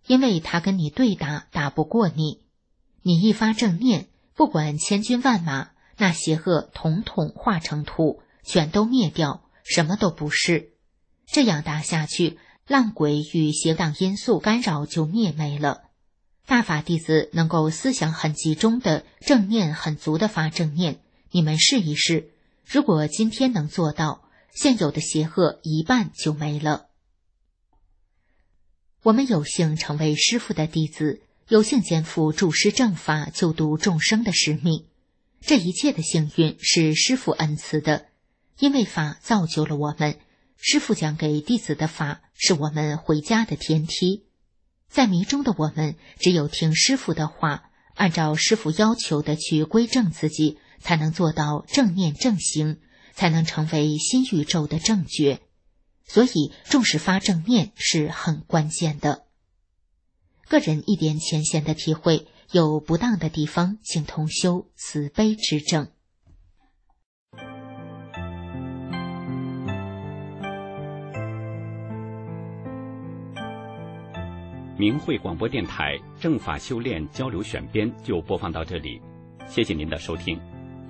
因为他跟你对打，打不过你。你一发正念，不管千军万马，那邪恶统统化成土，全都灭掉，什么都不是。这样打下去，浪鬼与邪荡因素干扰就灭没了。大法弟子能够思想很集中的，正念很足的发正念，你们试一试。如果今天能做到，现有的邪恶一半就没了。我们有幸成为师父的弟子，有幸肩负注师正法、救度众生的使命。这一切的幸运是师父恩赐的，因为法造就了我们。师父讲给弟子的法是我们回家的天梯。在迷中的我们，只有听师父的话，按照师父要求的去归正自己，才能做到正念正行，才能成为新宇宙的正觉。所以重视发正念是很关键的。个人一点浅显的体会，有不当的地方，请同修慈悲指正。 明慧广播电台正法修炼交流选编就播放到这里，谢谢您的收听。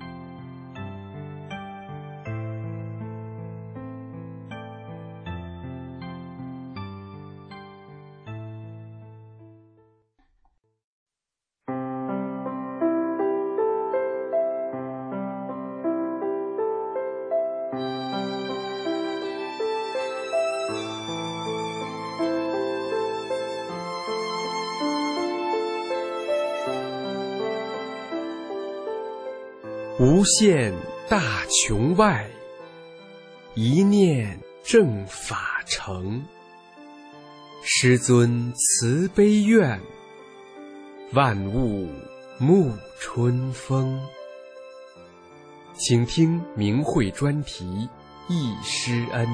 无限大穹外，一念正法成。师尊慈悲愿，万物沐春风。请听明慧专题忆师恩。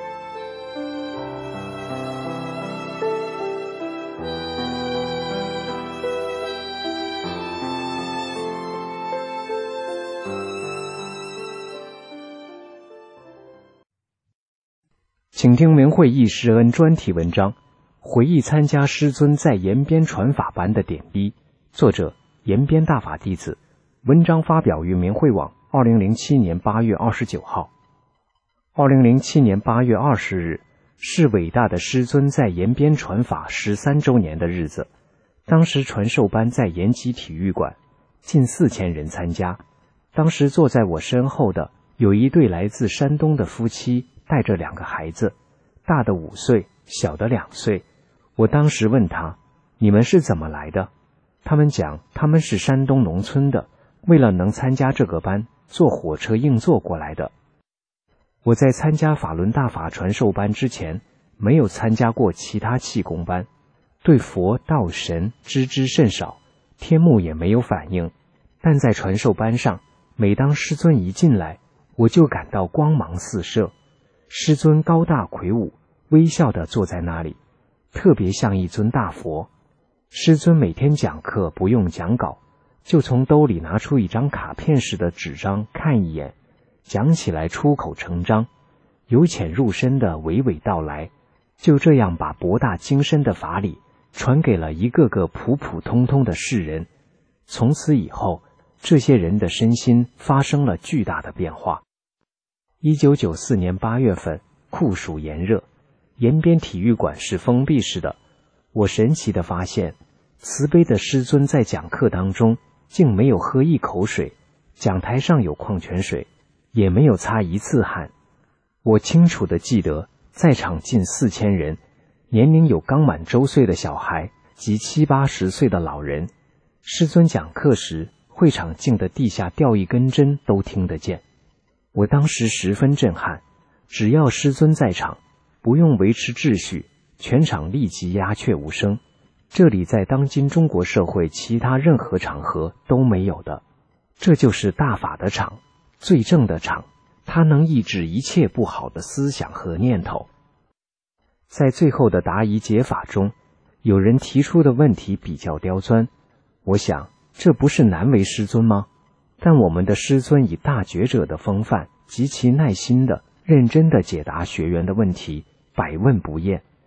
请听明慧忆师恩专题文章，回忆参加师尊在延边传法班的点滴，作者延边大法弟子。文章发表于明慧网，二零零七年八月二十九号。二零零七年八月二十日是伟大的师尊在延边传法十三周年的日子。当时传授班在延吉体育馆，近四千人参加。当时坐在我身后的有一对来自山东的夫妻，带着两个孩子，大的五岁，小的两岁。我当时问他，你们是怎么来的？他们讲他们是山东农村的，为了能参加这个班，坐火车硬座过来的。我在参加法轮大法传授班之前，没有参加过其他气功班，对佛道神知之甚少，天目也没有反应。但在传授班上，每当师尊一进来，我就感到光芒四射。师尊高大魁梧，微笑地坐在那里，特别像一尊大佛。师尊每天讲课不用讲稿，就从兜里拿出一张卡片似的纸张看一眼，讲起来出口成章，由浅入深的娓娓道来，就这样把博大精深的法理传给了一个个普普通通的世人。从此以后，这些人的身心发生了巨大的变化。一九九四年八月份，酷暑炎热，延边体育馆是封闭式的。我神奇地发现，慈悲的师尊在讲课当中竟没有喝一口水，讲台上有矿泉水，也没有擦一次汗。我清楚地记得，在场近四千人，年龄有刚满周岁的小孩及七八十岁的老人。师尊讲课时，会场静得地下掉一根针都听得见。我当时十分震撼，只要师尊在场，不用维持秩序，全场立即鸦雀无声。这里在当今中国社会其他任何场合都没有的。这就是大法的场，最正的场，它能抑制一切不好的思想和念头。在最后的答疑解法中，有人提出的问题比较刁钻，我想这不是难为师尊吗？但我们的师尊以大觉者的风范，极其耐心的、认真的解答学员的问题，百问不厌。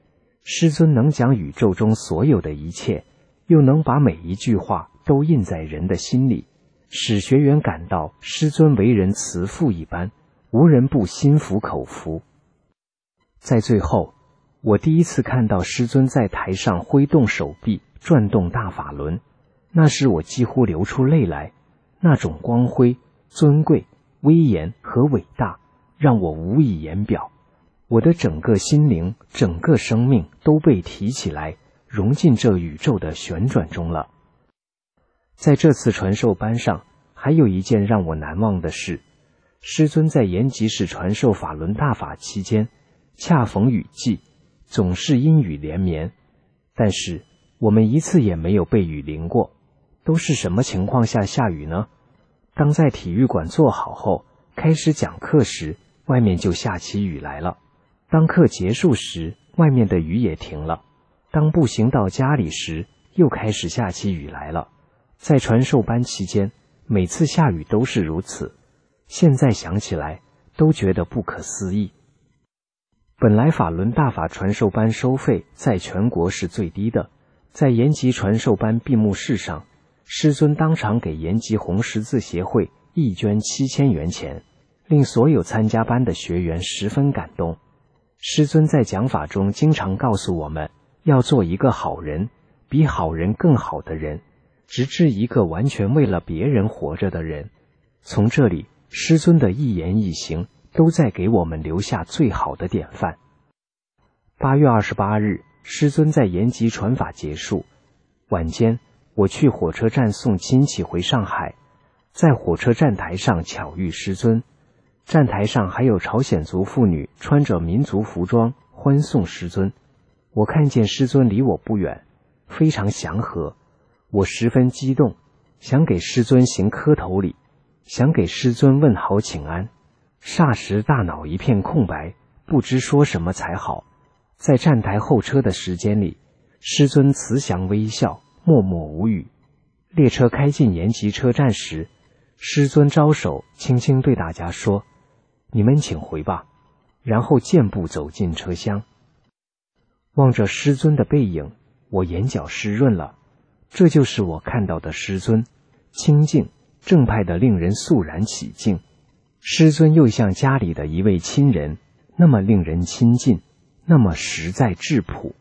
师尊能讲宇宙中所有的一切，又能把每一句话都印在人的心里，使学员感到师尊为人慈父一般，无人不心服口服。在最后，我第一次看到师尊在台上挥动手臂，转动大法轮，那时我几乎流出泪来，那种光辉、尊贵、威严和伟大，让我无以言表。我的整个心灵、整个生命都被提起来，融进这宇宙的旋转中了。在这次传授班上，还有一件让我难忘的事，师尊在延吉市传授法轮大法期间，恰逢雨季，总是阴雨连绵，但是我们一次也没有被雨淋过。都是什么情况下下雨呢？当在体育馆坐好后，开始讲课时，外面就下起雨来了。当课结束时，外面的雨也停了。当步行到家里时，又开始下起雨来了。在传授班期间，每次下雨都是如此。现在想起来，都觉得不可思议。本来法轮大法传授班收费在全国是最低的，在延吉传授班闭幕式上，师尊当场给延吉红十字协会义捐七千元钱，令所有参加班的学员十分感动。师尊在讲法中经常告诉我们，要做一个好人，比好人更好的人，直至一个完全为了别人活着的人。从这里，师尊的一言一行都在给我们留下最好的典范。八月二十八日，师尊在延吉传法结束，晚间我去火车站送亲戚回上海，在火车站台上巧遇师尊，站台上还有朝鲜族妇女穿着民族服装欢送师尊。我看见师尊离我不远，非常祥和，我十分激动，想给师尊行磕头礼，想给师尊问好请安。霎时大脑一片空白，不知说什么才好。在站台候车的时间里，师尊慈祥微笑，默默无语。列车开进延吉车站时，师尊招手，轻轻对大家说：“你们请回吧。”然后健步走进车厢。望着师尊的背影，我眼角湿润了。这就是我看到的师尊，清静正派的，令人肃然起敬。师尊又像家里的一位亲人，那么令人亲近，那么实在质朴。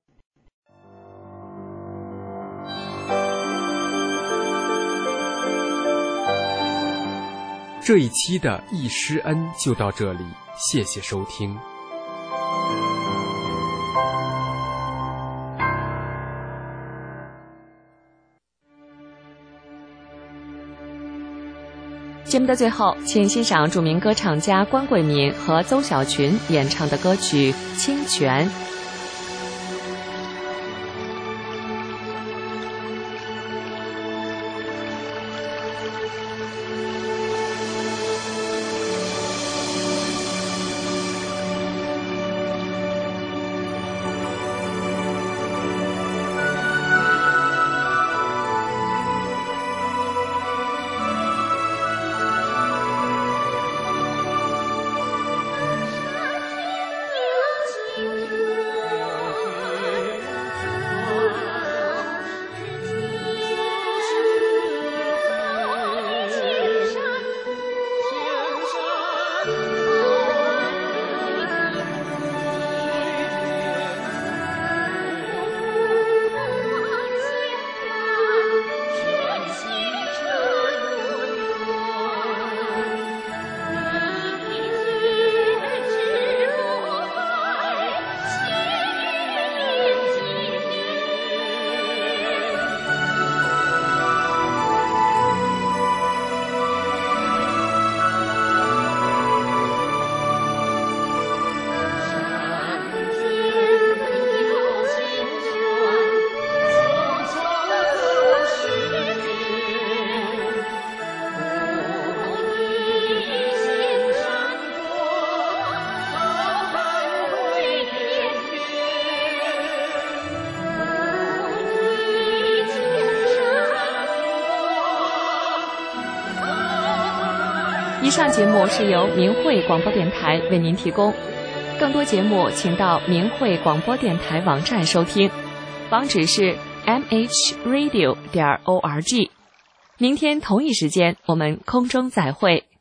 这一期的忆师恩就到这里，谢谢收听。 节目的最后，请欣赏著名歌唱家关桂敏和邹小群演唱的歌曲《清泉》。以上节目是由明慧广播电台为您提供。 更多节目请到明慧广播电台网站收听，网址是 m h radio 点 org。明天同一时间我们空中再会。